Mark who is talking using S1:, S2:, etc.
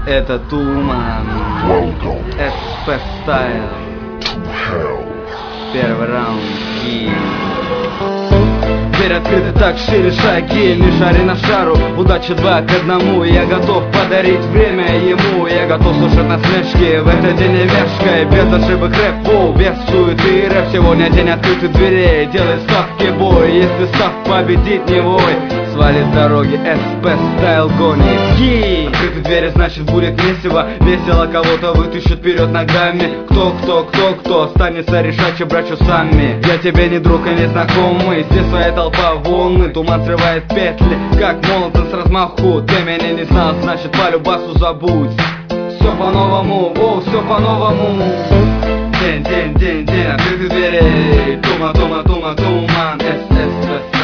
S1: Это туман. СП Style. Первый раунд. Дверь открыта, так шире шаги. Не шари на шару, удача 2-1. Я готов подарить время ему. Я готов слушать насмешки в этот день вешкой. Без ошибок рэп, воу, без суеты рэп. Сегодня день открытых дверей. Делай ставки, бой. Если став победит, не вой. Свали с дороги, СП Style гонит. Открытые двери, значит будет месиво. Весело кого-то вытащит вперед ногами. Кто останется решать, че брачу сами. Я тебе не друг и не знакомый. Здесь своя толпа волны. Туман срывает петли, как молотом с размаху. Ты меня не знал, значит по любасу забудь. Все по-новому, воу, все по-новому. День открытых дверей. Туман, СС